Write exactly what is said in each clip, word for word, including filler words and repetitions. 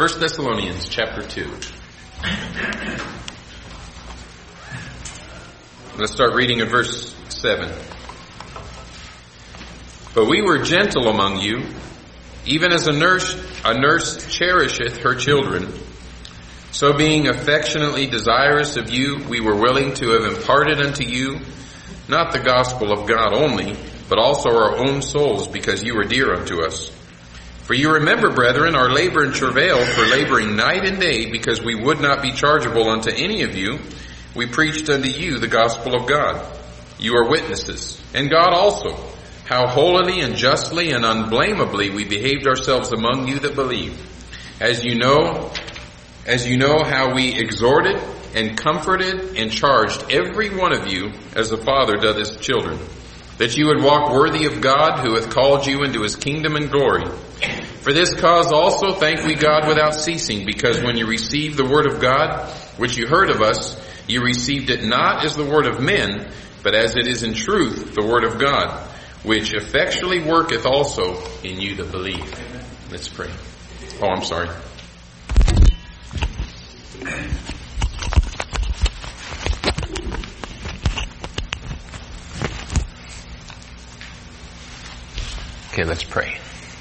First Thessalonians chapter two. Let's start reading at verse seven. But we were gentle among you, even as a nurse, a nurse cherisheth her children. So being affectionately desirous of you, we were willing to have imparted unto you, not the gospel of God only, but also our own souls, because you were dear unto us. For you remember, brethren, our labor and travail for laboring night and day, because we would not be chargeable unto any of you. We preached unto you the gospel of God. You are witnesses, and God also, how holily and justly and unblameably we behaved ourselves among you that believe. As you know, as you know how we exhorted and comforted and charged every one of you as the Father doth his children, that you would walk worthy of God who hath called you into his kingdom and glory. For this cause also thank we God without ceasing, because when you received the word of God, which you heard of us, you received it not as the word of men, but as it is in truth the word of God, which effectually worketh also in you that believe. Let's pray. Oh, I'm sorry. Okay, let's pray.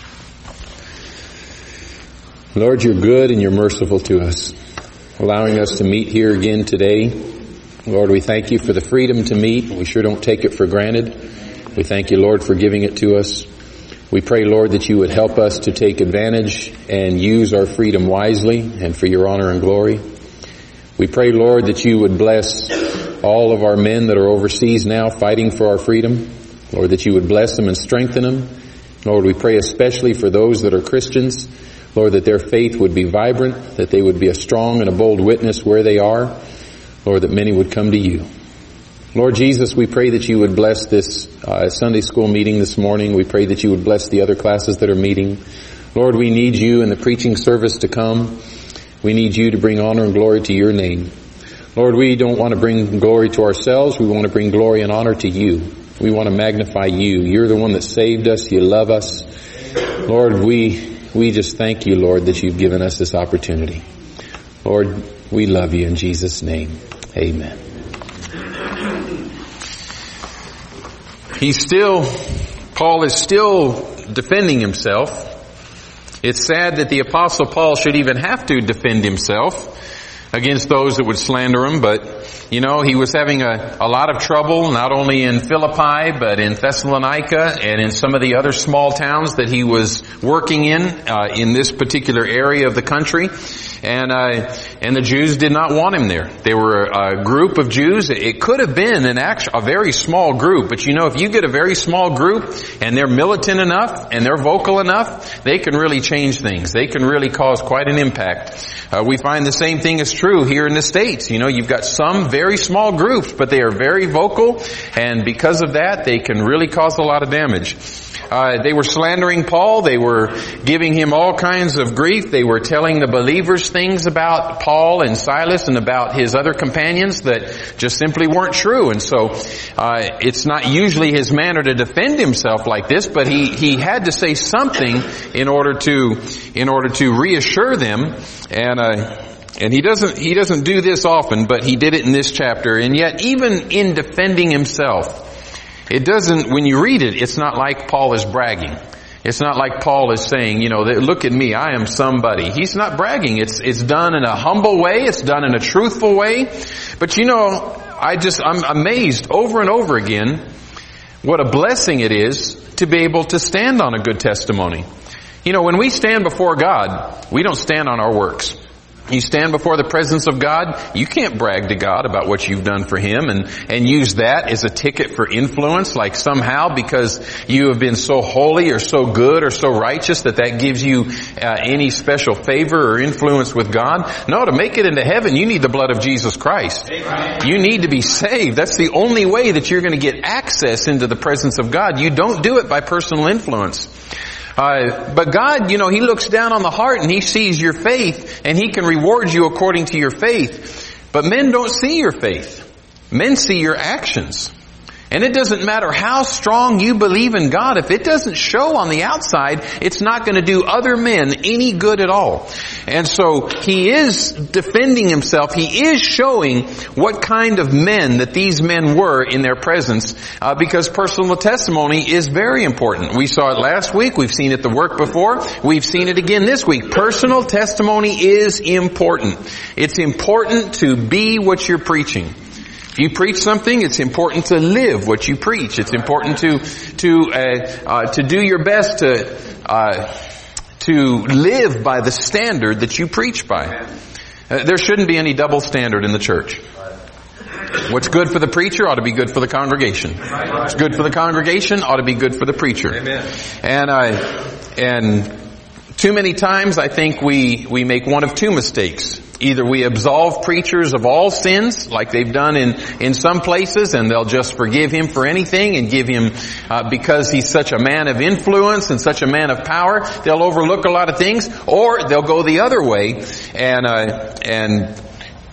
Lord, you're good and you're merciful to us, allowing us to meet here again today. Lord, we thank you for the freedom to meet. We sure don't take it for granted. We thank you, Lord, for giving it to us. We pray, Lord, that you would help us to take advantage and use our freedom wisely and for your honor and glory. We pray, Lord, that you would bless all of our men that are overseas now fighting for our freedom. Lord, that you would bless them and strengthen them. Lord, we pray especially for those that are Christians. Lord, that their faith would be vibrant, that they would be a strong and a bold witness where they are. Lord, that many would come to you. Lord Jesus, we pray that you would bless this uh, Sunday school meeting this morning. We pray that you would bless the other classes that are meeting. Lord, we need you in the preaching service to come. We need you to bring honor and glory to your name. Lord, we don't want to bring glory to ourselves. We want to bring glory and honor to you. We want to magnify you. You're the one that saved us. You love us. Lord, we we just thank you, Lord, that you've given us this opportunity. Lord, we love you in Jesus' name. Amen. He's still, Paul is still defending himself. It's sad that the Apostle Paul should even have to defend himself against those that would slander him, but you know, he was having a, a lot of trouble, not only in Philippi, but in Thessalonica and in some of the other small towns that he was working in, uh, in this particular area of the country. And, uh, and the Jews did not want him there. They were a group of Jews. It could have been an actual, a very small group, but you know, if you get a very small group and they're militant enough and they're vocal enough, they can really change things. They can really cause quite an impact. Uh, we find the same thing is true here in the States. You know, you've got some very small groups, but they are very vocal, and because of that, they can really cause a lot of damage. Uh, they were slandering Paul. They were giving him all kinds of grief. They were telling the believers things about Paul and Silas and about his other companions that just simply weren't true. And so, uh, it's not usually his manner to defend himself like this, but he, he had to say something in order to, in order to reassure them. And, uh, And he doesn't, he doesn't do this often, but he did it in this chapter. And yet, even in defending himself, it doesn't, when you read it, it's not like Paul is bragging. It's not like Paul is saying, you know, look at me, I am somebody. He's not bragging. It's, it's done in a humble way. It's done in a truthful way. But you know, I just, I'm amazed over and over again what a blessing it is to be able to stand on a good testimony. You know, when we stand before God, we don't stand on our works. You stand before the presence of God, you can't brag to God about what you've done for Him and, and use that as a ticket for influence, like somehow because you have been so holy or so good or so righteous that that gives you uh, any special favor or influence with God. No, to make it into heaven, you need the blood of Jesus Christ. Amen. You need to be saved. That's the only way that you're going to get access into the presence of God. You don't do it by personal influence. Uh, but God, you know, He looks down on the heart and He sees your faith and He can reward you according to your faith. But men don't see your faith. Men see your actions. And it doesn't matter how strong you believe in God, if it doesn't show on the outside, it's not going to do other men any good at all. And so he is defending himself. He is showing what kind of men that these men were in their presence, uh, because personal testimony is very important. We saw it last week. We've seen it the work before. We've seen it again this week. Personal testimony is important. It's important to be what you're preaching. If you preach something, it's important to live what you preach. It's important to to uh, uh, to do your best to uh, to live by the standard that you preach by. Uh, there shouldn't be any double standard in the church. What's good for the preacher ought to be good for the congregation. What's good for the congregation ought to be good for the preacher. Amen. And I and too many times I think we we make one of two mistakes. Either we absolve preachers of all sins, like they've done in, in some places, and they'll just forgive him for anything and give him, uh, because he's such a man of influence and such a man of power, they'll overlook a lot of things, or they'll go the other way, and, uh, and,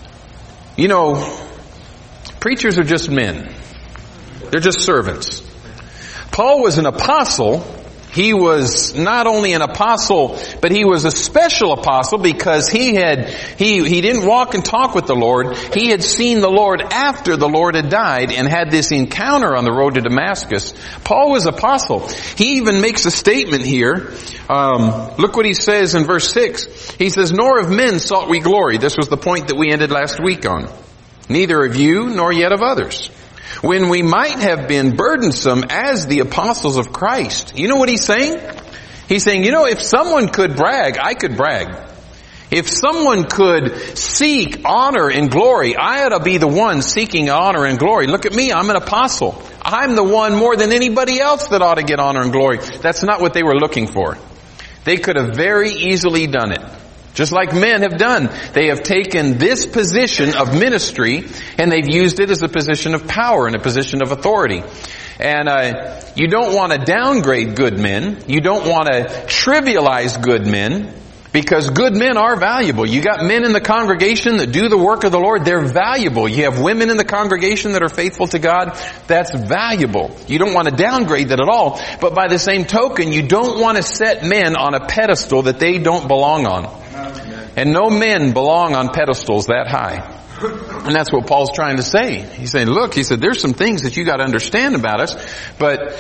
you know, preachers are just men. They're just servants. Paul was an apostle. He was not only an apostle, but he was a special apostle because he had, he, he didn't walk and talk with the Lord. He had seen the Lord after the Lord had died and had this encounter on the road to Damascus. Paul was apostle. He even makes a statement here. Um, look what he says in verse six. He says, "Nor of men sought we glory." This was the point that we ended last week on. "Neither of you, nor yet of others. When we might have been burdensome as the apostles of Christ." You know what he's saying? He's saying, you know, if someone could brag, I could brag. If someone could seek honor and glory, I ought to be the one seeking honor and glory. Look at me, I'm an apostle. I'm the one more than anybody else that ought to get honor and glory. That's not what they were looking for. They could have very easily done it. Just like men have done. They have taken this position of ministry and they've used it as a position of power and a position of authority. And uh, you don't want to downgrade good men. You don't want to trivialize good men, because good men are valuable. You got men in the congregation that do the work of the Lord. They're valuable. You have women in the congregation that are faithful to God. That's valuable. You don't want to downgrade that at all. But by the same token, you don't want to set men on a pedestal that they don't belong on. And no men belong on pedestals that high. And that's what Paul's trying to say. He's saying, look, he said, there's some things that you got to understand about us, but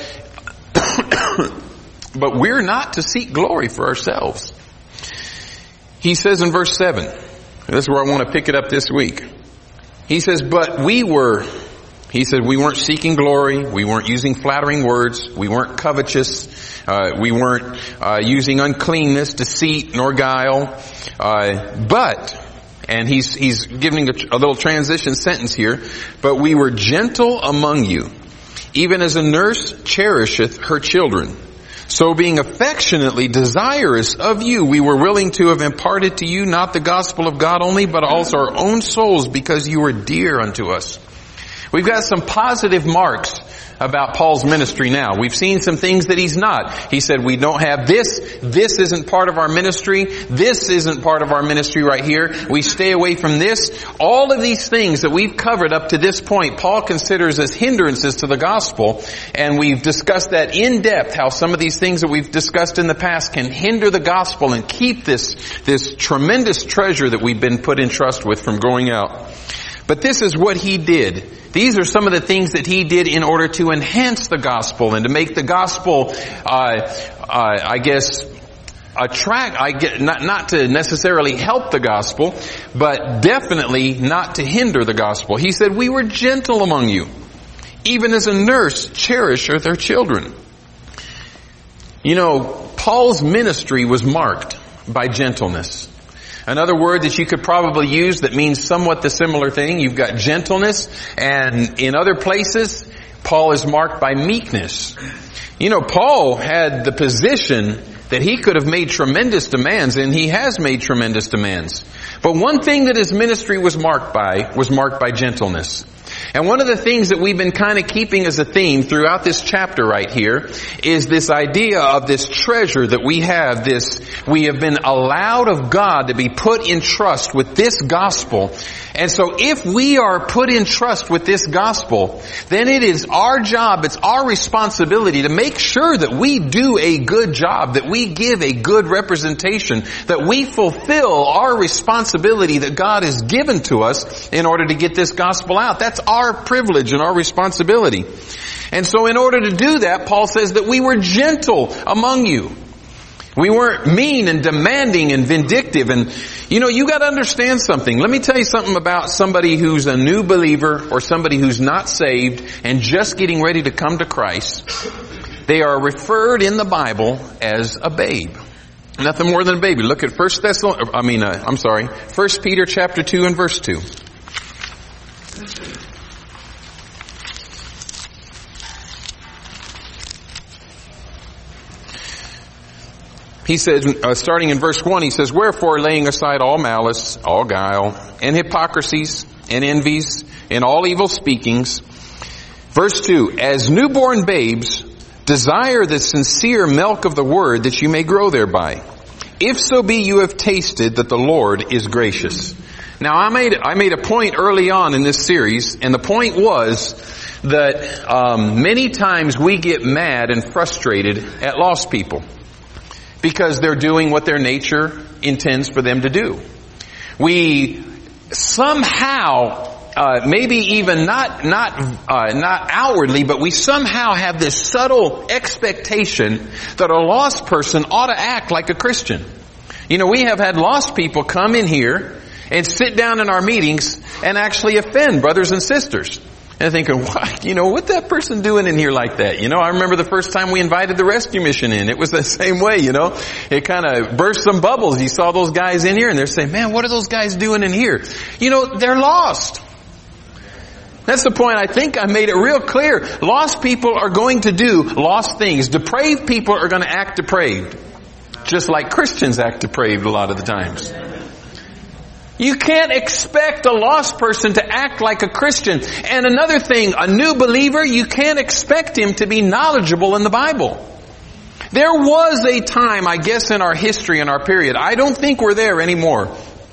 but we're not to seek glory for ourselves. He says in verse seven, and this is where I want to pick it up this week. He says, but we were, he said, we weren't seeking glory. We weren't using flattering words. We weren't covetous. Uh, we weren't uh, using uncleanness, deceit, nor guile. Uh, but, and he's, he's giving a, a little transition sentence here, but we were gentle among you, even as a nurse cherisheth her children. So being affectionately desirous of you, we were willing to have imparted to you not the gospel of God only, but also our own souls, because you were dear unto us. We've got some positive marks about Paul's ministry now. We've seen some things that he's not. He said, we don't have this. This isn't part of our ministry. This isn't part of our ministry right here. We stay away from this. All of these things that we've covered up to this point, Paul considers as hindrances to the gospel. And we've discussed that in depth, how some of these things that we've discussed in the past can hinder the gospel and keep this, this tremendous treasure that we've been put in trust with from going out. But this is what he did. These are some of the things that he did in order to enhance the gospel and to make the gospel, uh, uh, I guess, attract, I get, not, not to necessarily help the gospel, but definitely not to hinder the gospel. He said, we were gentle among you, even as a nurse cherisheth her children. You know, Paul's ministry was marked by gentleness. Another word that you could probably use that means somewhat the similar thing, you've got gentleness, and in other places, Paul is marked by meekness. You know, Paul had the position that he could have made tremendous demands, and he has made tremendous demands. But one thing that his ministry was marked by was marked by gentleness. And one of the things that we've been kind of keeping as a theme throughout this chapter right here is this idea of this treasure that we have, this, we have been allowed of God to be put in trust with this gospel. And so if we are put in trust with this gospel, then it is our job, it's our responsibility to make sure that we do a good job, that we give a good representation, that we fulfill our responsibility that God has given to us in order to get this gospel out. That's our privilege and our responsibility. And so in order to do that, Paul says that we were gentle among you. We weren't mean and demanding and vindictive. And, you know, you got to understand something. Let me tell you something about somebody who's a new believer or somebody who's not saved and just getting ready to come to Christ. They are referred in the Bible as a babe. Nothing more than a baby. Look at First Thessalonians, I mean, uh, I'm sorry, First Peter chapter two and verse two. He says, uh, starting in verse one, he says, "Wherefore, laying aside all malice, all guile, and hypocrisies, and envies, and all evil speakings." Verse two, "As newborn babes, desire the sincere milk of the word, that you may grow thereby. If so be you have tasted that the Lord is gracious." Now, I made I made a point early on in this series, and the point was that um, many times we get mad and frustrated at lost people, because they're doing what their nature intends for them to do. We somehow, uh, maybe even not, not, uh, not outwardly, but we somehow have this subtle expectation that a lost person ought to act like a Christian. You know, we have had lost people come in here and sit down in our meetings and actually offend brothers and sisters. And thinking, what, you know, what that person doing in here like that? You know, I remember the first time we invited the rescue mission in. It was the same way, you know. It kind of burst some bubbles. You saw those guys in here and they're saying, man, what are those guys doing in here? You know, they're lost. That's the point. I think I made it real clear. Lost people are going to do lost things. Depraved people are going to act depraved. Just like Christians act depraved a lot of the times. You can't expect a lost person to act like a Christian. And another thing, a new believer, you can't expect him to be knowledgeable in the Bible. There was a time, I guess, in our history, in our period. I don't think we're there anymore.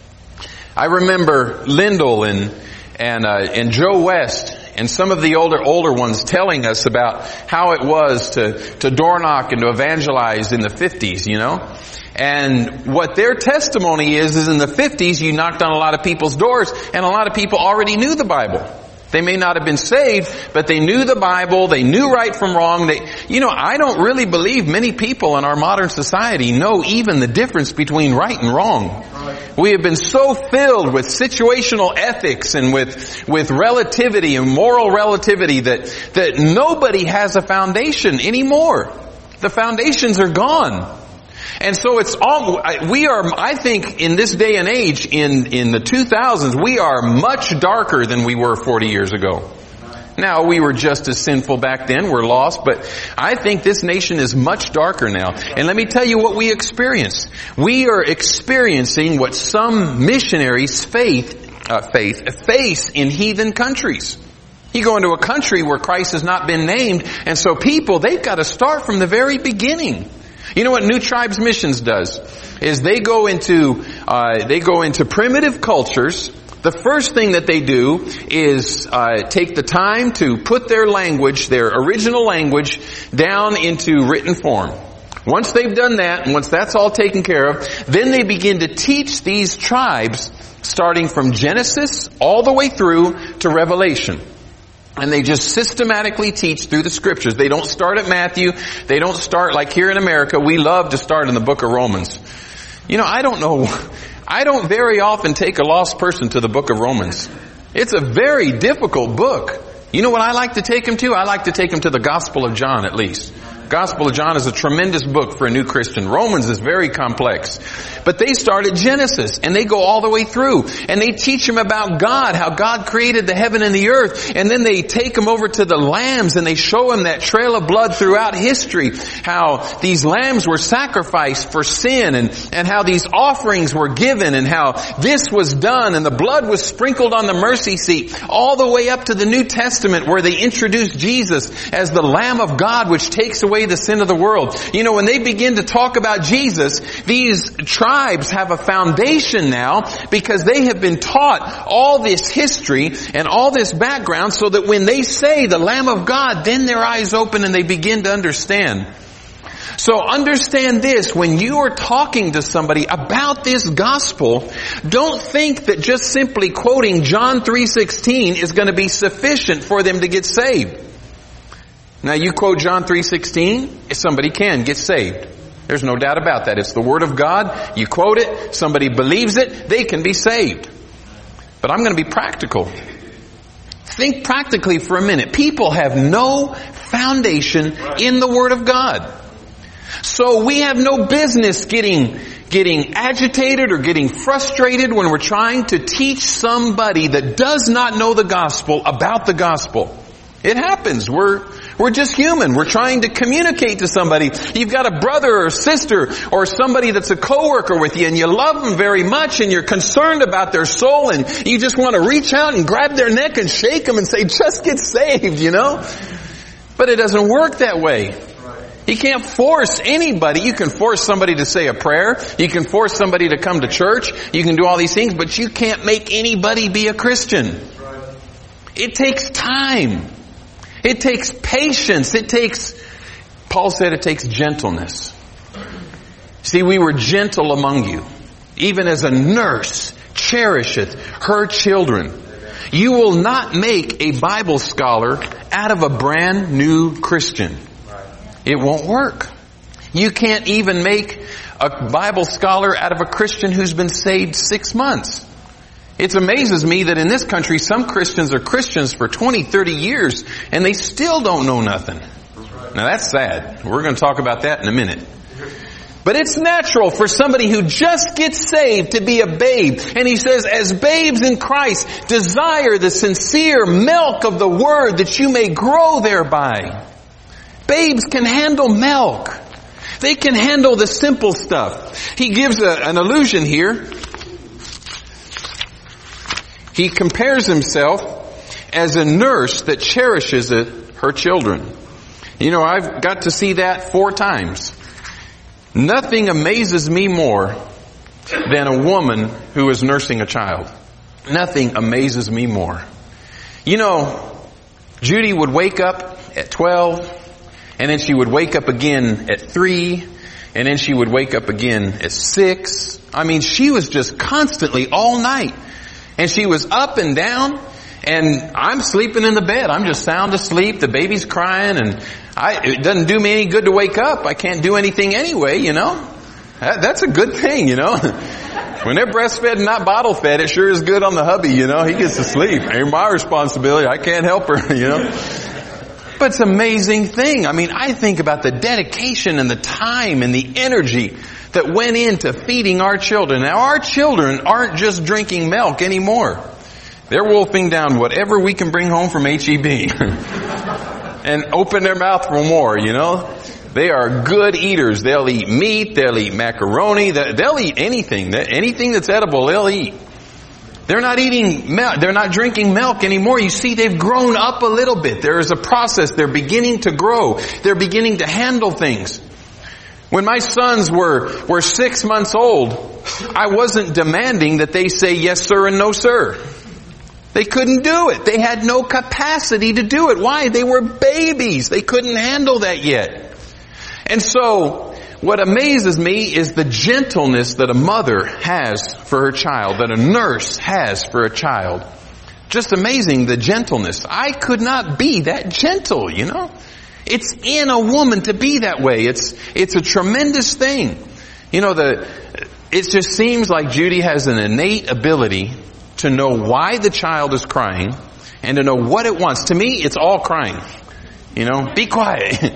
I remember Lyndall and and uh, and Joe West and some of the older older ones telling us about how it was to to door knock and to evangelize in the fifties, you know. And what their testimony is, is in the fifties, you knocked on a lot of people's doors, and a lot of people already knew the Bible. They may not have been saved, but they knew the Bible, they knew right from wrong. They, you know, I don't really believe many people in our modern society know even the difference between right and wrong. We have been so filled with situational ethics and with, with relativity and moral relativity that, that nobody has a foundation anymore. The foundations are gone. And so it's all, we are, I think in this day and age, in, in the two thousands, we are much darker than we were forty years ago. Now, we were just as sinful back then, we're lost, but I think this nation is much darker now. And let me tell you what we experience. We are experiencing what some missionaries faith, uh, faith, face in heathen countries. You go into a country where Christ has not been named, and so people, they've got to start from the very beginning. You know what New Tribes Missions does? Is they go into, uh, they go into primitive cultures. The first thing that they do is, uh, take the time to put their language, their original language, down into written form. Once they've done that, and once that's all taken care of, then they begin to teach these tribes, starting from Genesis all the way through to Revelation. And they just systematically teach through the scriptures. They don't start at Matthew. They don't start like here in America. We love to start in the book of Romans. You know, I don't know. I don't very often take a lost person to the book of Romans. It's a very difficult book. You know what I like to take them to? I like to take them to the Gospel of John at least. Gospel of John is a tremendous book for a new Christian. Romans is very complex. But they start at Genesis and they go all the way through and they teach them about God, how God created the heaven and the earth. And then they take them over to the lambs and they show them that trail of blood throughout history, how these lambs were sacrificed for sin and, and how these offerings were given and how this was done and the blood was sprinkled on the mercy seat, all the way up to the New Testament where they introduced Jesus as the Lamb of God which takes away the sin of the world. You know, when they begin to talk about Jesus, these tribes have a foundation now because they have been taught all this history and all this background so that when they say the Lamb of God, then their eyes open and they begin to understand. So understand this, when you are talking to somebody about this gospel, don't think that just simply quoting John three sixteen is going to be sufficient for them to get saved. Now you quote John three sixteen, somebody can get saved. There's no doubt about that. It's the Word of God. You quote it, somebody believes it, they can be saved. But I'm going to be practical. Think practically for a minute. People have no foundation in the Word of God. So we have no business getting getting agitated or getting frustrated when we're trying to teach somebody that does not know the gospel about the gospel. It happens. We're we're just human. We're trying to communicate to somebody. You've got a brother or sister or somebody that's a coworker with you and you love them very much and you're concerned about their soul and you just want to reach out and grab their neck and shake them and say, just get saved, you know? But it doesn't work that way. You can't force anybody. You can force somebody to say a prayer. You can force somebody to come to church. You can do all these things, but you can't make anybody be a Christian. It takes time. It takes patience. It takes, Paul said it takes gentleness. See, we were gentle among you, even as a nurse cherisheth her children. You will not make a Bible scholar out of a brand new Christian. It won't work. You can't even make a Bible scholar out of a Christian who's been saved six months. It amazes me that in this country some Christians are Christians for twenty, thirty years and they still don't know nothing. Now that's sad. We're going to talk about that in a minute. But it's natural for somebody who just gets saved to be a babe. And he says, as babes in Christ, desire the sincere milk of the word that you may grow thereby. Babes can handle milk. They can handle the simple stuff. He gives a, an allusion here. He compares himself as a nurse that cherishes it, her children. You know, I've got to see that four times. Nothing amazes me more than a woman who is nursing a child. Nothing amazes me more. You know, Judy would wake up at twelve, and then she would wake up again at three, and then she would wake up again at six. I mean, she was just constantly all night. And she was up and down, and I'm sleeping in the bed. I'm just sound asleep. The baby's crying, and I, it doesn't do me any good to wake up. I can't do anything anyway, you know. That, that's a good thing, you know. When they're breastfed and not bottle fed, it sure is good on the hubby, you know. He gets to sleep. Ain't my responsibility. I can't help her, you know. But it's an amazing thing. I mean, I think about the dedication and the time and the energy that went into feeding our children. Now, our children aren't just drinking milk anymore. They're wolfing down whatever we can bring home from H E B and open their mouth for more, you know. They are good eaters. They'll eat meat. They'll eat macaroni. They'll eat anything. Anything that's edible, they'll eat. They're not eating milk. They're not drinking milk anymore. You see, they've grown up a little bit. There is a process. They're beginning to grow. They're beginning to handle things. When my sons were, were six months old, I wasn't demanding that they say yes sir and no sir. They couldn't do it. They had no capacity to do it. Why? They were babies. They couldn't handle that yet. And so, what amazes me is the gentleness that a mother has for her child, that a nurse has for a child. Just amazing, the gentleness. I could not be that gentle, you know. It's in a woman to be that way. It's, it's a tremendous thing. You know, the, it just seems like Judy has an innate ability to know why the child is crying and to know what it wants. To me, it's all crying. You know, be quiet.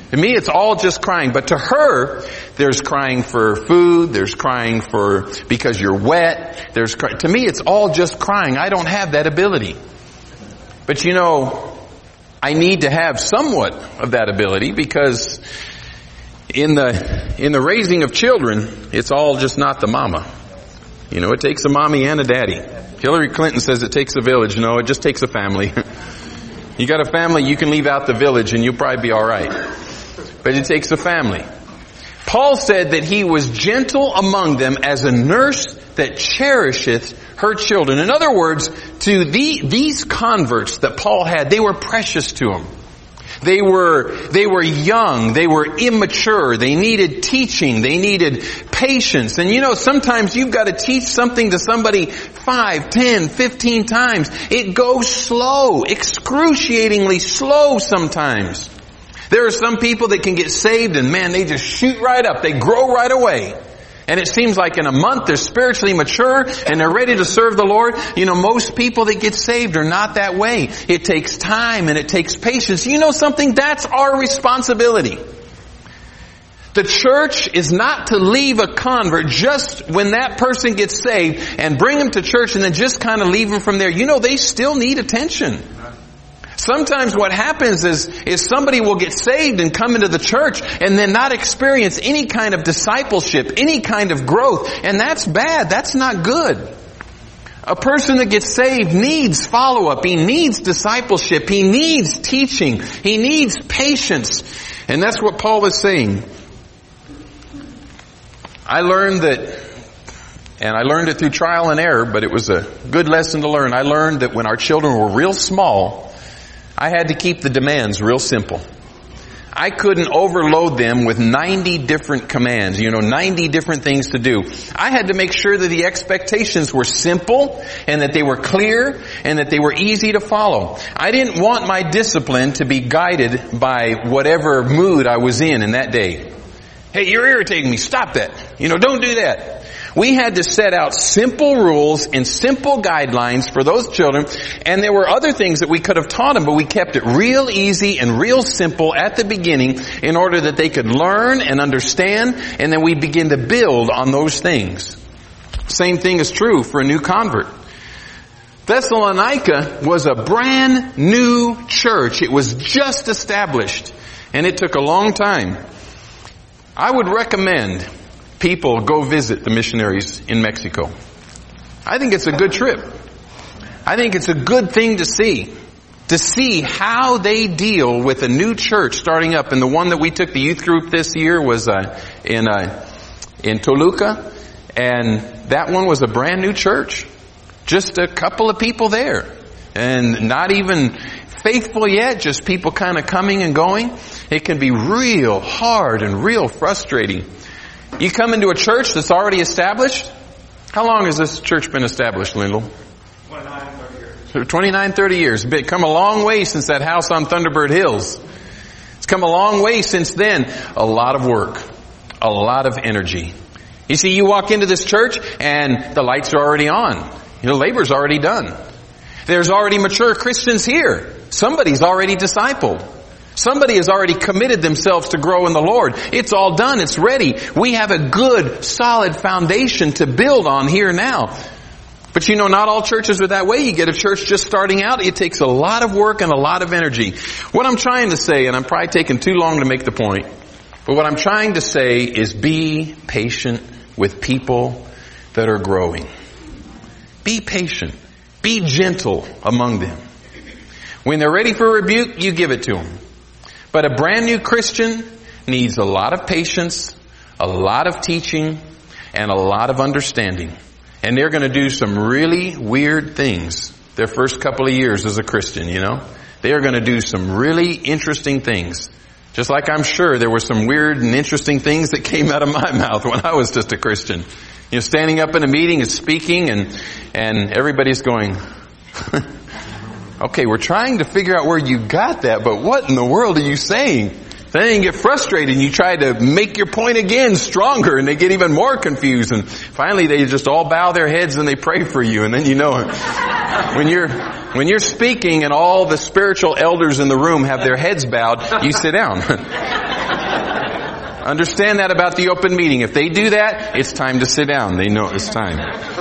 To me, it's all just crying. But to her, there's crying for food. There's crying for because you're wet. There's to me, it's all just crying. I don't have that ability. But you know, I need to have somewhat of that ability because in the in the raising of children, it's all just not the mama. You know, it takes a mommy and a daddy. Hillary Clinton says it takes a village. No, it just takes a family. You got a family, you can leave out the village and you'll probably be all right. But it takes a family. Paul said that he was gentle among them as a nurse that cherisheth her children. In other words, to the, these converts that Paul had, they were precious to him. They were, they were young. They were immature. They needed teaching. They needed patience. And you know, sometimes you've got to teach something to somebody five, ten, fifteen times. It goes slow, excruciatingly slow sometimes. There are some people that can get saved and man, they just shoot right up. They grow right away. And it seems like in a month they're spiritually mature and they're ready to serve the Lord. You know, most people that get saved are not that way. It takes time and it takes patience. You know something? That's our responsibility. The church is not to leave a convert just when that person gets saved and bring them to church and then just kind of leave them from there. You know, they still need attention. Sometimes what happens is, is somebody will get saved and come into the church and then not experience any kind of discipleship, any kind of growth. And that's bad. That's not good. A person that gets saved needs follow-up. He needs discipleship. He needs teaching. He needs patience. And that's what Paul is saying. I learned that, and I learned it through trial and error, but it was a good lesson to learn. I learned that when our children were real small, I had to keep the demands real simple. I couldn't overload them with ninety different commands, you know, ninety different things to do. I had to make sure that the expectations were simple and that they were clear and that they were easy to follow. I didn't want my discipline to be guided by whatever mood I was in in that day. Hey, you're irritating me. Stop that. You know, don't do that. We had to set out simple rules and simple guidelines for those children. And there were other things that we could have taught them, but we kept it real easy and real simple at the beginning in order that they could learn and understand, and then we begin to build on those things. Same thing is true for a new convert. Thessalonica was a brand new church. It was just established, and it took a long time. I would recommend people go visit the missionaries in Mexico. I think it's a good trip. I think it's a good thing to see. To see how they deal with a new church starting up. And the one that we took the youth group this year was uh, in uh, in Toluca. And that one was a brand new church. Just a couple of people there. And not even faithful yet, just people kind of coming and going. It can be real hard and real frustrating. You come into a church that's already established. How long has this church been established, Lyndall? twenty-nine, thirty years. twenty-nine, thirty years. It's come a long way since that house on Thunderbird Hills. It's come a long way since then. A lot of work. A lot of energy. You see, you walk into this church and the lights are already on. You know, labor's already done. There's already mature Christians here. Somebody's already discipled. Somebody has already committed themselves to grow in the Lord. It's all done. It's ready. We have a good, solid foundation to build on here now. But you know, not all churches are that way. You get a church just starting out. It takes a lot of work and a lot of energy. What I'm trying to say, and I'm probably taking too long to make the point, but what I'm trying to say is be patient with people that are growing. Be patient. Be gentle among them. When they're ready for rebuke, you give it to them. But a brand new Christian needs a lot of patience, a lot of teaching, and a lot of understanding. And they're going to do some really weird things their first couple of years as a Christian, you know. They are going to do some really interesting things. Just like I'm sure there were some weird and interesting things that came out of my mouth when I was just a Christian. You know, standing up in a meeting and speaking and, and everybody's going, okay, we're trying to figure out where you got that, but what in the world are you saying? Then you get frustrated and you try to make your point again stronger and they get even more confused and finally they just all bow their heads and they pray for you and then you know when you're when you're speaking and all the spiritual elders in the room have their heads bowed, you sit down. Understand that about the open meeting. If they do that, it's time to sit down. They know it's time.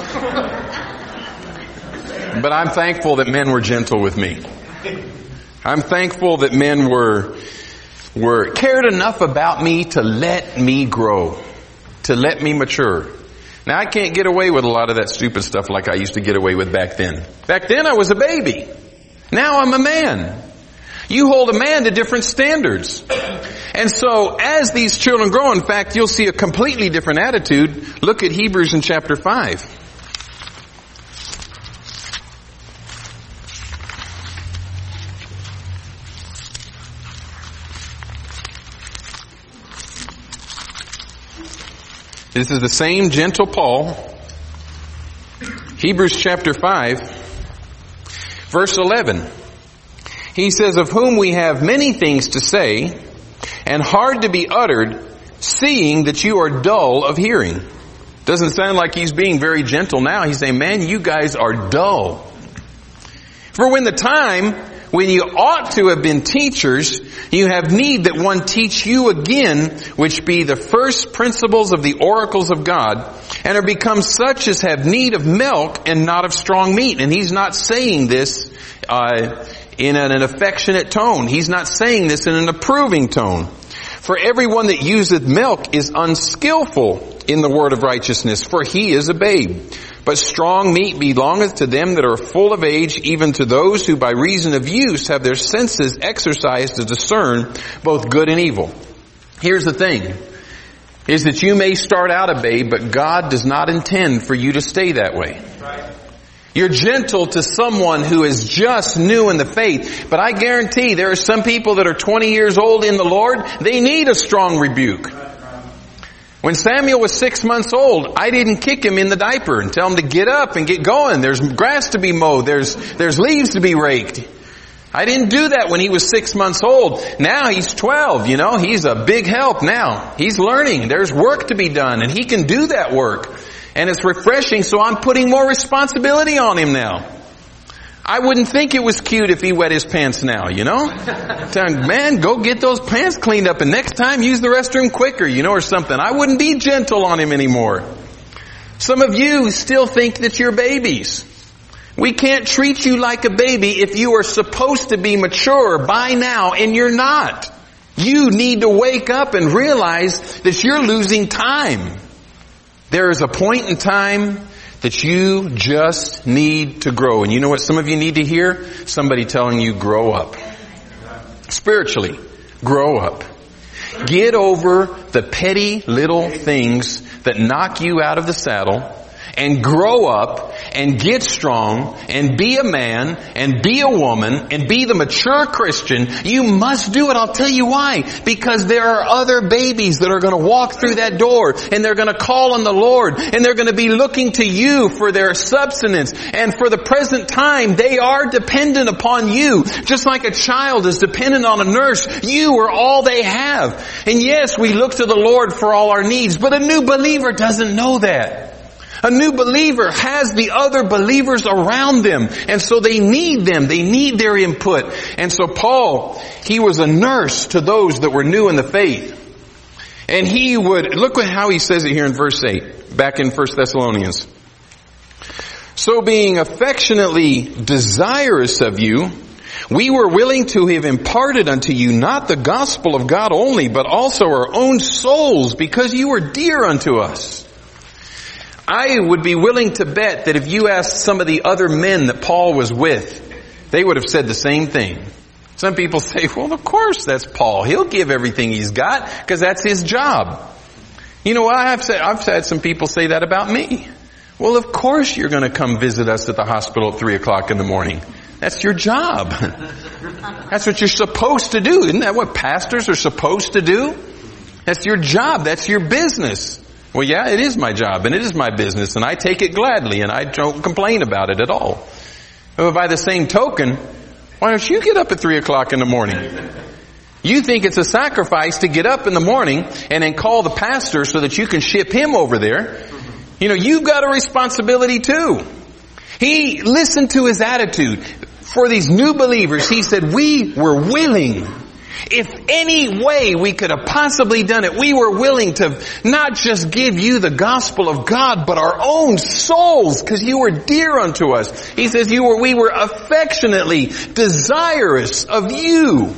But I'm thankful that men were gentle with me. I'm thankful that men were, were cared enough about me to let me grow, to let me mature. Now I can't get away with a lot of that stupid stuff like I used to get away with back then. Back then I was a baby. Now I'm a man. You hold a man to different standards. And so as these children grow, in fact, you'll see a completely different attitude. Look at Hebrews in chapter five. This is the same gentle Paul. Hebrews chapter five, verse eleven. He says, of whom we have many things to say, and hard to be uttered, seeing that you are dull of hearing. Doesn't sound like he's being very gentle now. He's saying, man, you guys are dull. For when the time when you ought to have been teachers, you have need that one teach you again, which be the first principles of the oracles of God, and are become such as have need of milk and not of strong meat. And he's not saying this uh in an, an affectionate tone. He's not saying this in an approving tone. For everyone that useth milk is unskillful in the word of righteousness, for he is a babe. But strong meat belongeth to them that are full of age, even to those who by reason of use have their senses exercised to discern both good and evil. Here's the thing, is that you may start out a babe, but God does not intend for you to stay that way. Right. You're gentle to someone who is just new in the faith, but I guarantee there are some people that are twenty years old in the Lord, they need a strong rebuke. When Samuel was six months old, I didn't kick him in the diaper and tell him to get up and get going. There's grass to be mowed. There's, there's leaves to be raked. I didn't do that when he was six months old. Now he's twelve, you know, he's a big help now. He's learning. There's work to be done and he can do that work. And it's refreshing, so I'm putting more responsibility on him now. I wouldn't think it was cute if he wet his pants now, you know? Telling, man, go get those pants cleaned up and next time use the restroom quicker, you know, or something. I wouldn't be gentle on him anymore. Some of you still think that you're babies. We can't treat you like a baby if you are supposed to be mature by now and you're not. You need to wake up and realize that you're losing time. There is a point in time that you just need to grow. And you know what some of you need to hear? Somebody telling you, grow up. Spiritually, grow up. Get over the petty little things that knock you out of the saddle and grow up and get strong and be a man and be a woman and be the mature Christian. You must do it. I'll tell you why. Because there are other babies that are going to walk through that door and they're going to call on the Lord and they're going to be looking to you for their subsistence. And for the present time, they are dependent upon you. Just like a child is dependent on a nurse, you are all they have. And yes, we look to the Lord for all our needs, but a new believer doesn't know that. A new believer has the other believers around them. And so they need them. They need their input. And so Paul, he was a nurse to those that were new in the faith. And he would, look at how he says it here in verse eight, back in First Thessalonians. So being affectionately desirous of you, we were willing to have imparted unto you not the gospel of God only, but also our own souls, because you were dear unto us. I would be willing to bet that if you asked some of the other men that Paul was with, they would have said the same thing. Some people say, well, of course that's Paul. He'll give everything he's got because that's his job. You know what? I've said, I've had some people say that about me. Well, of course you're going to come visit us at the hospital at three o'clock in the morning. That's your job. That's what you're supposed to do. Isn't that what pastors are supposed to do? That's your job. That's your business. Well, yeah, it is my job and it is my business and I take it gladly and I don't complain about it at all. But by the same token, why don't you get up at three o'clock in the morning? You think it's a sacrifice to get up in the morning and then call the pastor so that you can ship him over there. You know, you've got a responsibility too. He listened to his attitude. For these new believers, he said, we were willing. If any way we could have possibly done it, we were willing to not just give you the gospel of God, but our own souls, because you were dear unto us. He says you were, we were affectionately desirous of you.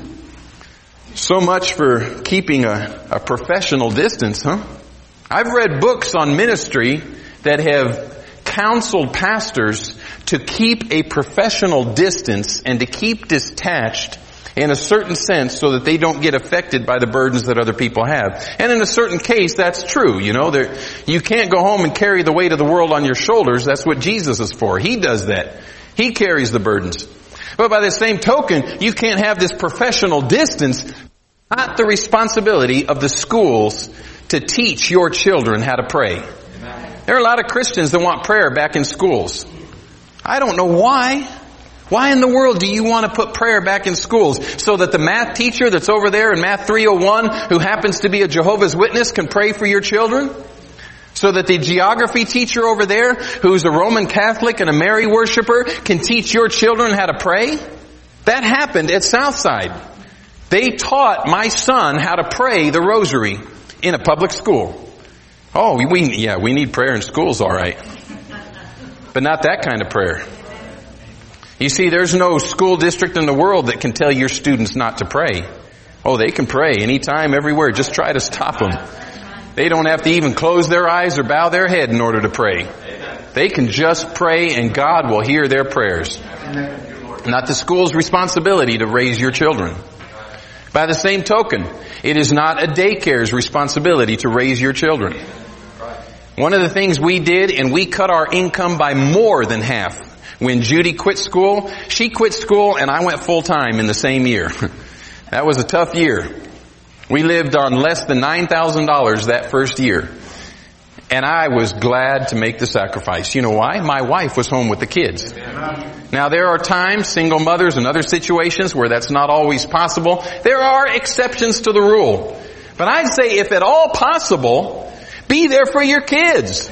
So much for keeping a, a professional distance, huh? I've read books on ministry that have counseled pastors to keep a professional distance and to keep detached in a certain sense so that they don't get affected by the burdens that other people have. And in a certain case, that's true. You know, there, you can't go home and carry the weight of the world on your shoulders. That's what Jesus is for. He does that. He carries the burdens. But by the same token, you can't have this professional distance, not the responsibility of the schools to teach your children how to pray. There are a lot of Christians that want prayer back in schools. I don't know why. Why in the world do you want to put prayer back in schools? So that the math teacher that's over there in Math three oh one, who happens to be a Jehovah's Witness, can pray for your children? So that the geography teacher over there, who's a Roman Catholic and a Mary worshiper, can teach your children how to pray? That happened at Southside. They taught my son how to pray the rosary in a public school. Oh, we, yeah, we need prayer in schools, all right. But not that kind of prayer. You see, there's no school district in the world that can tell your students not to pray. Oh, they can pray anytime, everywhere. Just try to stop them. They don't have to even close their eyes or bow their head in order to pray. They can just pray and God will hear their prayers. Not the school's responsibility to raise your children. By the same token, it is not a daycare's responsibility to raise your children. One of the things we did, and we cut our income by more than half. When Judy quit school, she quit school and I went full time in the same year. That was a tough year. We lived on less than nine thousand dollars that first year. And I was glad to make the sacrifice. You know why? My wife was home with the kids. Now there are times, single mothers and other situations where that's not always possible. There are exceptions to the rule. But I'd say if at all possible, be there for your kids.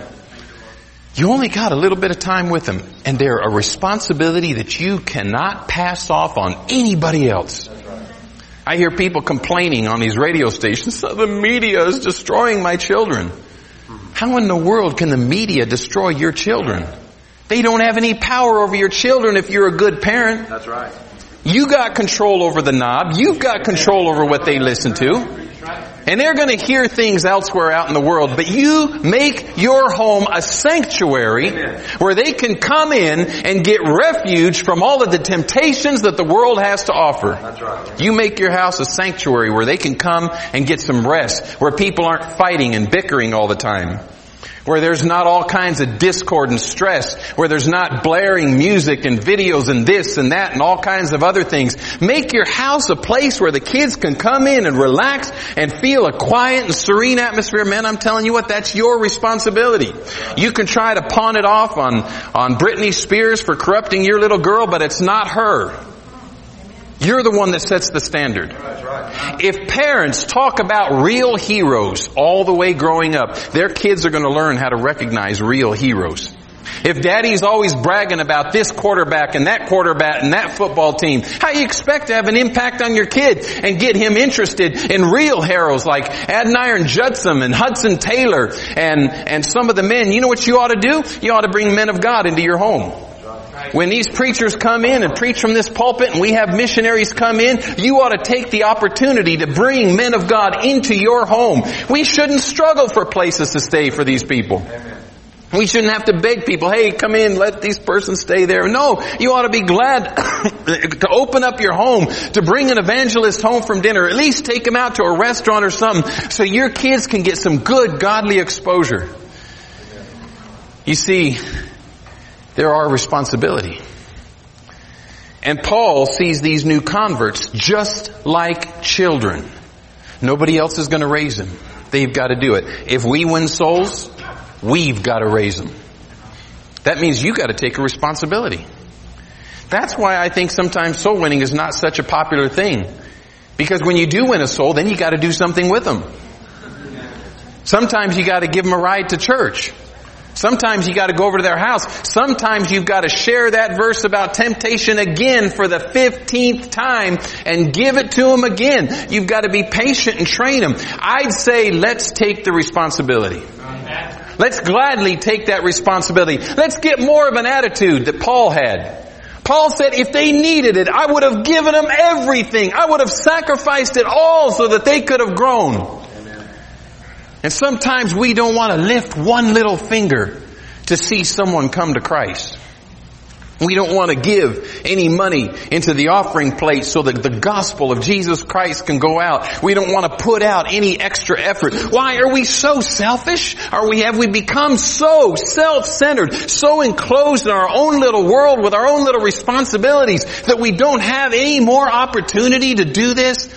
You only got a little bit of time with them, and they're a responsibility that you cannot pass off on anybody else. I hear people complaining on these radio stations, so the media is destroying my children. How in the world can the media destroy your children? They don't have any power over your children if you're a good parent. That's right. You got control over the knob. You've got control over what they listen to. And they're going to hear things elsewhere out in the world. But you make your home a sanctuary where they can come in and get refuge from all of the temptations that the world has to offer. That's right. You make your house a sanctuary where they can come and get some rest, where people aren't fighting and bickering all the time, where there's not all kinds of discord and stress, where there's not blaring music and videos and this and that and all kinds of other things. Make your house a place where the kids can come in and relax and feel a quiet and serene atmosphere. Man, I'm telling you what, that's your responsibility. You can try to pawn it off on, on Britney Spears for corrupting your little girl, but it's not her. You're the one that sets the standard. If parents talk about real heroes all the way growing up, their kids are going to learn how to recognize real heroes. If daddy's always bragging about this quarterback and that quarterback and that football team, how you expect to have an impact on your kid and get him interested in real heroes like Adoniram Judson and Hudson Taylor and, and some of the men? You know what you ought to do? You ought to bring men of God into your home. When these preachers come in and preach from this pulpit and we have missionaries come in, you ought to take the opportunity to bring men of God into your home. We shouldn't struggle for places to stay for these people. Amen. We shouldn't have to beg people, hey, come in, let these persons stay there. No, you ought to be glad to open up your home, to bring an evangelist home from dinner, at least take him out to a restaurant or something so your kids can get some good godly exposure. You see, they're our responsibility. And Paul sees these new converts just like children. Nobody else is going to raise them. They've got to do it. If we win souls, we've got to raise them. That means you got to take a responsibility. That's why I think sometimes soul winning is not such a popular thing. Because when you do win a soul, then you got to do something with them. Sometimes you got to give them a ride to church. Sometimes you got to go over to their house. Sometimes you've got to share that verse about temptation again for the fifteenth time and give it to them again. You've got to be patient and train them. I'd say let's take the responsibility. Let's gladly take that responsibility. Let's get more of an attitude that Paul had. Paul said if they needed it, I would have given them everything. I would have sacrificed it all so that they could have grown. And sometimes we don't want to lift one little finger to see someone come to Christ. We don't want to give any money into the offering plate so that the gospel of Jesus Christ can go out. We don't want to put out any extra effort. Why are we so selfish? Are we, have we become so self-centered, so enclosed in our own little world with our own little responsibilities that we don't have any more opportunity to do this?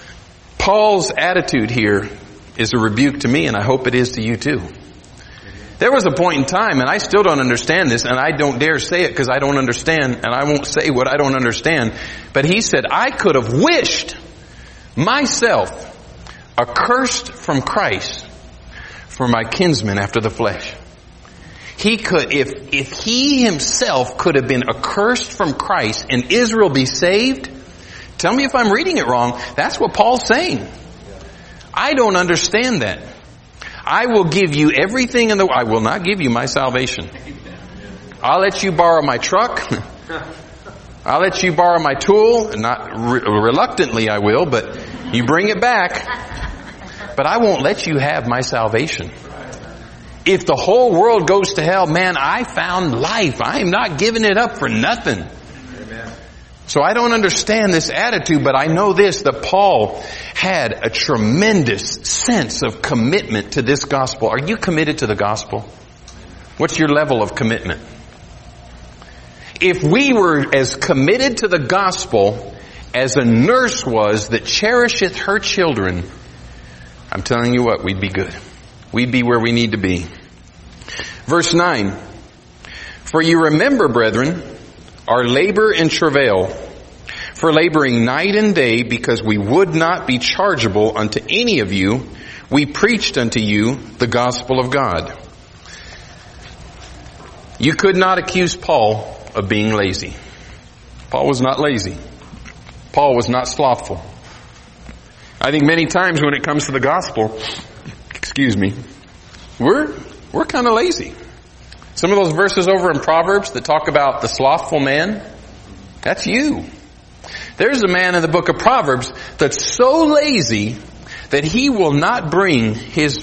Paul's attitude here is a rebuke to me, and I hope it is to you too. There was a point in time, and I still don't understand this, and I don't dare say it because I don't understand, and I won't say what I don't understand. But he said, I could have wished myself accursed from Christ for my kinsmen after the flesh. He could, if, if he himself could have been accursed from Christ and Israel be saved, tell me if I'm reading it wrong, that's what Paul's saying. I don't understand that. I will give you everything in the, I will not give you my salvation. I'll let you borrow my truck. I'll let you borrow my tool. Not re- reluctantly I will, but you bring it back. But I won't let you have my salvation. If the whole world goes to hell, man, I found life. I am not giving it up for nothing. Amen. So I don't understand this attitude, but I know this, that Paul had a tremendous sense of commitment to this gospel. Are you committed to the gospel? What's your level of commitment? If we were as committed to the gospel as a nurse was that cherisheth her children, I'm telling you what, we'd be good. We'd be where we need to be. Verse nine. For you remember, brethren, our labor and travail, for laboring night and day, because we would not be chargeable unto any of you, we preached unto you the gospel of God. You could not accuse Paul of being lazy. Paul was not lazy. Paul was not slothful. I think many times when it comes to the gospel, excuse me, we're, we're kind of lazy. Some of those verses over in Proverbs that talk about the slothful man, that's you. There's a man in the book of Proverbs that's so lazy that he will not bring his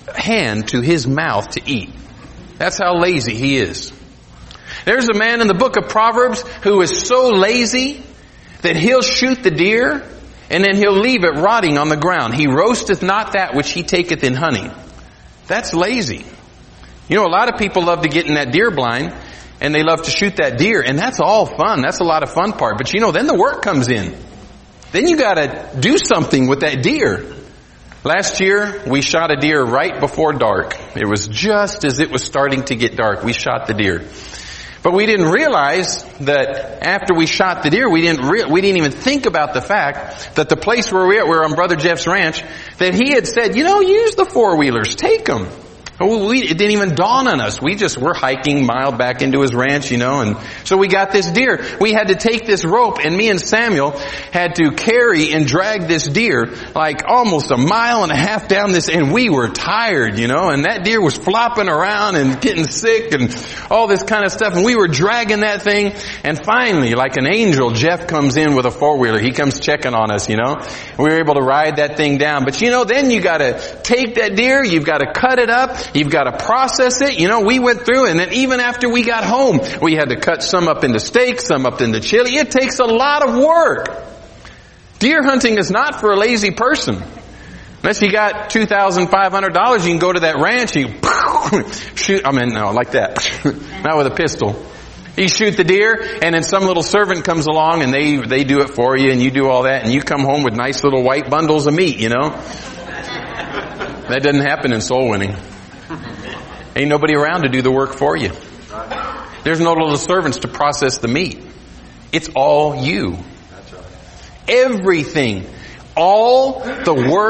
hand to his mouth to eat. That's how lazy he is. There's a man in the book of Proverbs who is so lazy that he'll shoot the deer and then he'll leave it rotting on the ground. He roasteth not that which he taketh in honey. That's lazy. You know, a lot of people love to get in that deer blind and they love to shoot that deer, and that's all fun. That's a lot of fun part. But you know, then the work comes in. Then you gotta do something with that deer. Last year, we shot a deer right before dark. It was just as it was starting to get dark. We shot the deer. But we didn't realize that after we shot the deer, we didn't re- we didn't even think about the fact that the place where we were on Brother Jeff's ranch, that he had said, you know, use the four-wheelers, take them. We, it didn't even dawn on us. We just were hiking mile back into his ranch, you know, and so we got this deer. We had to take this rope, and me and Samuel had to carry and drag this deer like almost a mile and a half down this, and we were tired, you know, and that deer was flopping around and getting sick and all this kind of stuff, and we were dragging that thing, and finally, like an angel, Jeff comes in with a four-wheeler. He comes checking on us, you know. We were able to ride that thing down. But you know, then you gotta take that deer, you've gotta cut it up, you've got to process it. You know, we went through, and then even after we got home, we had to cut some up into steak, some up into chili. It takes a lot of work. Deer hunting is not for a lazy person. Unless you got two thousand five hundred dollars, you can go to that ranch, you shoot, I mean, no, like that. Not with a pistol. You shoot the deer, and then some little servant comes along, and they, they do it for you, and you do all that, and you come home with nice little white bundles of meat, you know. That doesn't happen in soul winning. Ain't nobody around to do the work for you. There's no little servants to process the meat. It's all you. Everything. All the work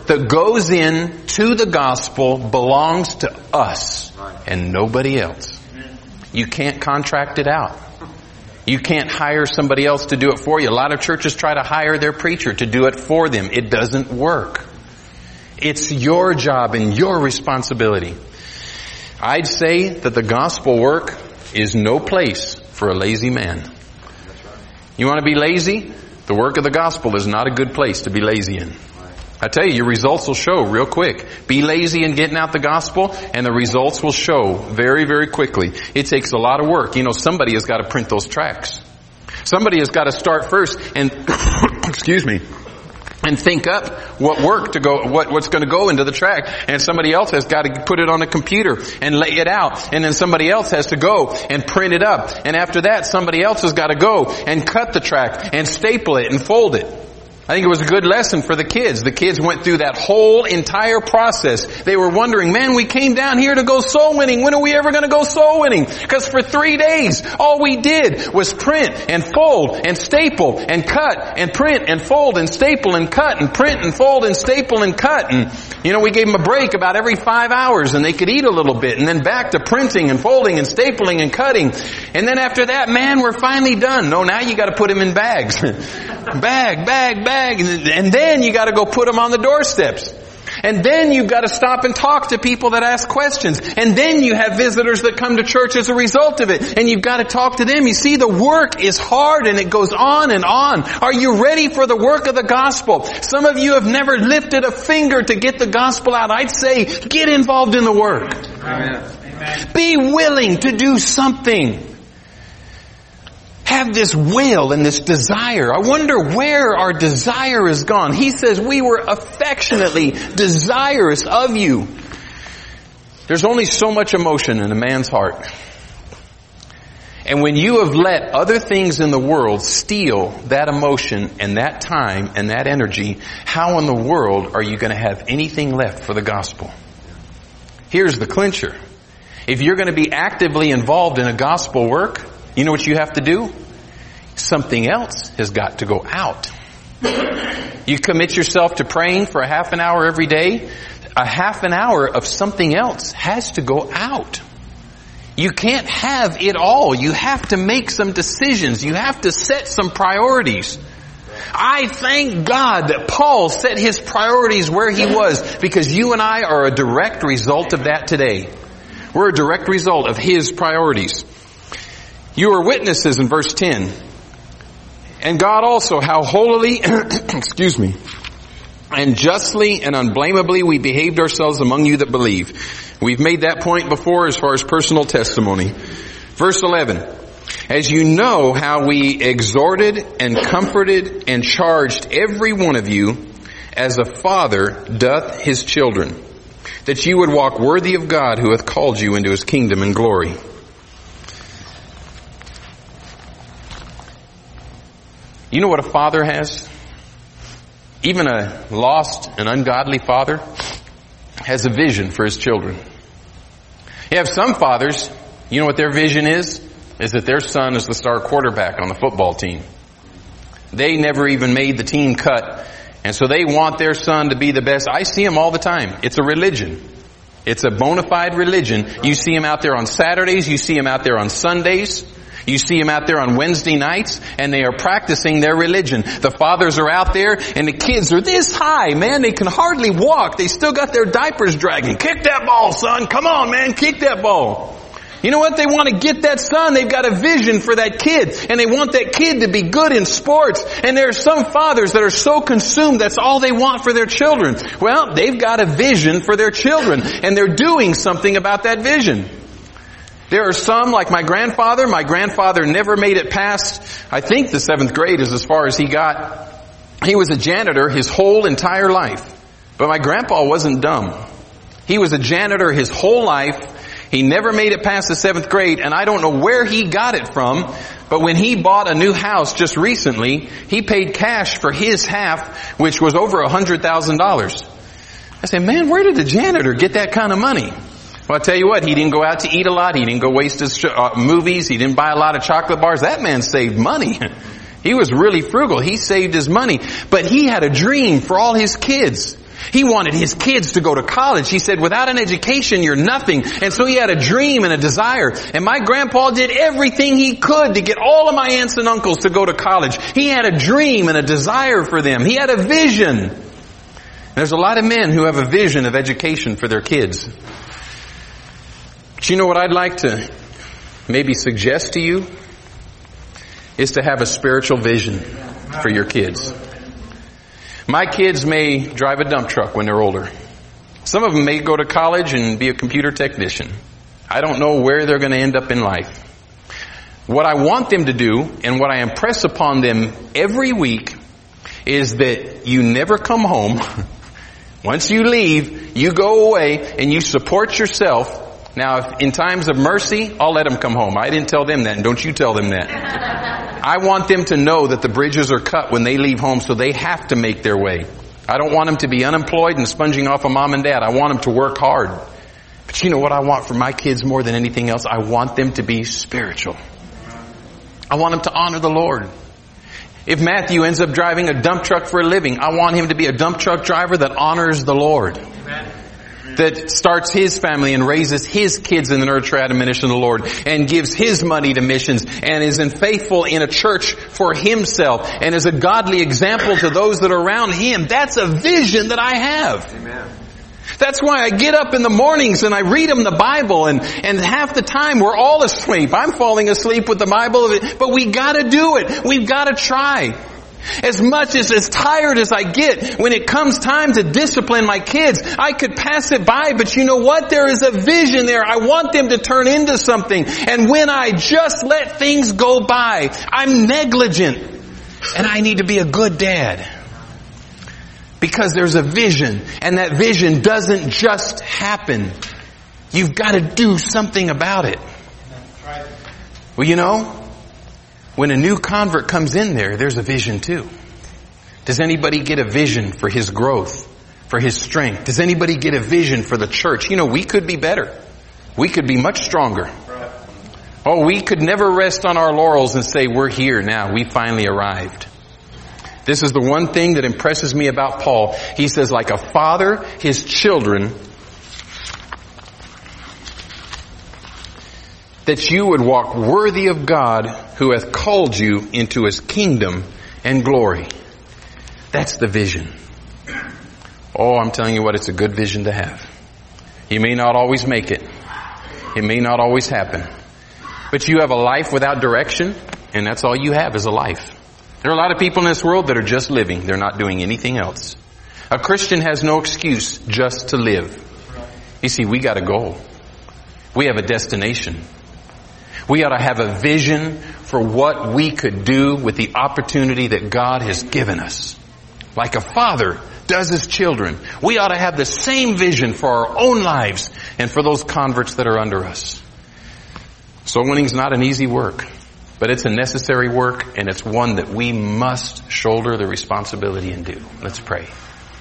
that goes in to the gospel belongs to us and nobody else. You can't contract it out. You can't hire somebody else to do it for you. A lot of churches try to hire their preacher to do it for them. It doesn't work. It's your job and your responsibility. I'd say that the gospel work is no place for a lazy man. You want to be lazy? The work of the gospel is not a good place to be lazy in. I tell you, your results will show real quick. Be lazy in getting out the gospel, and the results will show very, very quickly. It takes a lot of work. You know, somebody has got to print those tracts. Somebody has got to start first and, excuse me, and think up what work to go, what, what's going to go into the tract. And somebody else has got to put it on a computer and lay it out. And then somebody else has to go and print it up. And after that, somebody else has got to go and cut the tract and staple it and fold it. I think it was a good lesson for the kids. The kids went through that whole entire process. They were wondering, man, we came down here to go soul winning. When are we ever going to go soul winning? Because for three days, all we did was print and fold and staple and cut and print and fold and staple and cut and print and fold and staple and cut. And, you know, we gave them a break about every five hours and they could eat a little bit, and then back to printing and folding and stapling and cutting. And then after that, man, we're finally done. No, now you got to put them in bags. bag, bag, bag. And then you got to go put them on the doorsteps. And then you've got to stop and talk to people that ask questions. And then you have visitors that come to church as a result of it. And you've got to talk to them. You see, the work is hard and it goes on and on. Are you ready for the work of the gospel? Some of you have never lifted a finger to get the gospel out. I'd say, get involved in the work. Amen. Be willing to do something. Have this will and this desire. I wonder where our desire is gone. He says we were affectionately desirous of you. There's only so much emotion in a man's heart. And when you have let other things in the world steal that emotion and that time and that energy, how in the world are you going to have anything left for the gospel? Here's the clincher. If you're going to be actively involved in a gospel work, you know what you have to do? Something else has got to go out. You commit yourself to praying for a half an hour every day. A half an hour of something else has to go out. You can't have it all. You have to make some decisions. You have to set some priorities. I thank God that Paul set his priorities where he was, because you and I are a direct result of that today. We're a direct result of his priorities. You are witnesses in verse ten. And God also, how holily, excuse me, and justly and unblameably we behaved ourselves among you that believe. We've made that point before as far as personal testimony. Verse eleven. As you know how we exhorted and comforted and charged every one of you as a father doth his children, that you would walk worthy of God who hath called you into his kingdom and glory. You know what a father has? Even a lost and ungodly father has a vision for his children. You have some fathers, you know what their vision is? Is that their son is the star quarterback on the football team. They never even made the team cut. And so they want their son to be the best. I see them all the time. It's a religion. It's a bona fide religion. You see them out there on Saturdays. You see them out there on Sundays. You see them out there on Wednesday nights, and they are practicing their religion. The fathers are out there, and the kids are this high, man. They can hardly walk. They still got their diapers dragging. Kick that ball, son. Come on, man. Kick that ball. You know what? They want to get that son. They've got a vision for that kid, and they want that kid to be good in sports. And there are some fathers that are so consumed that's all they want for their children. Well, they've got a vision for their children, and they're doing something about that vision. There are some, like my grandfather. My grandfather never made it past, I think the seventh grade is as far as he got. He was a janitor his whole entire life. But my grandpa wasn't dumb. He was a janitor his whole life. He never made it past the seventh grade, and I don't know where he got it from, but when he bought a new house just recently, he paid cash for his half, which was over a hundred thousand dollars. I said, man, where did the janitor get that kind of money? Well, I'll tell you what, he didn't go out to eat a lot. He didn't go waste his uh, movies. He didn't buy a lot of chocolate bars. That man saved money. He was really frugal. He saved his money. But he had a dream for all his kids. He wanted his kids to go to college. He said, without an education, you're nothing. And so he had a dream and a desire. And my grandpa did everything he could to get all of my aunts and uncles to go to college. He had a dream and a desire for them. He had a vision. There's a lot of men who have a vision of education for their kids. But you know what I'd like to maybe suggest to you? Is to have a spiritual vision for your kids. My kids may drive a dump truck when they're older. Some of them may go to college and be a computer technician. I don't know where they're going to end up in life. What I want them to do, and what I impress upon them every week, is that you never come home. Once you leave, you go away and you support yourself. Now, if in times of mercy, I'll let them come home. I didn't tell them that, and don't you tell them that. I want them to know that the bridges are cut when they leave home, so they have to make their way. I don't want them to be unemployed and sponging off of mom and dad. I want them to work hard. But you know what I want for my kids more than anything else? I want them to be spiritual. I want them to honor the Lord. If Matthew ends up driving a dump truck for a living, I want him to be a dump truck driver that honors the Lord. Amen. That starts his family and raises his kids in the nurture, admonition of the Lord, and gives his money to missions, and is faithful in a church for himself, and is a godly example to those that are around him. That's a vision that I have. Amen. That's why I get up in the mornings and I read them the Bible, and, and half the time we're all asleep. I'm falling asleep with the Bible, but we gotta do it. We've gotta try. As much as as tired as I get, when it comes time to discipline my kids, I could pass it by, but you know what? There is a vision there. I want them to turn into something. And when I just let things go by, I'm negligent. And I need to be a good dad. Because there's a vision, and that vision doesn't just happen. You've got to do something about it. Well, you know, when a new convert comes in there, there's a vision too. Does anybody get a vision for his growth, for his strength? Does anybody get a vision for the church? You know, we could be better. We could be much stronger. Oh, we could never rest on our laurels and say, we're here now. We finally arrived. This is the one thing that impresses me about Paul. He says, like a father, his children, that you would walk worthy of God who hath called you into his kingdom and glory. That's the vision. Oh, I'm telling you what, it's a good vision to have. You may not always make it. It may not always happen. But you have a life without direction, and that's all you have is a life. There are a lot of people in this world that are just living. They're not doing anything else. A Christian has no excuse just to live. You see, we got a goal. We have a destination. We ought to have a vision for what we could do with the opportunity that God has given us. Like a father does his children. We ought to have the same vision for our own lives and for those converts that are under us. Soul winning is not an easy work, but it's a necessary work, and it's one that we must shoulder the responsibility and do. Let's pray.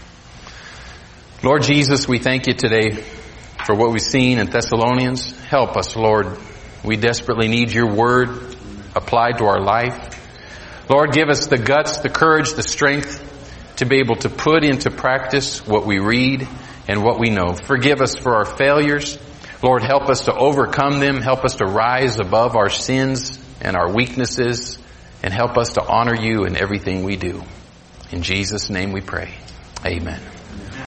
Lord Jesus, we thank you today for what we've seen in Thessalonians. Help us, Lord. We desperately need your word applied to our life. Lord, give us the guts, the courage, the strength to be able to put into practice what we read and what we know. Forgive us for our failures. Lord, help us to overcome them. Help us to rise above our sins and our weaknesses, and help us to honor you in everything we do. In Jesus' name we pray. Amen.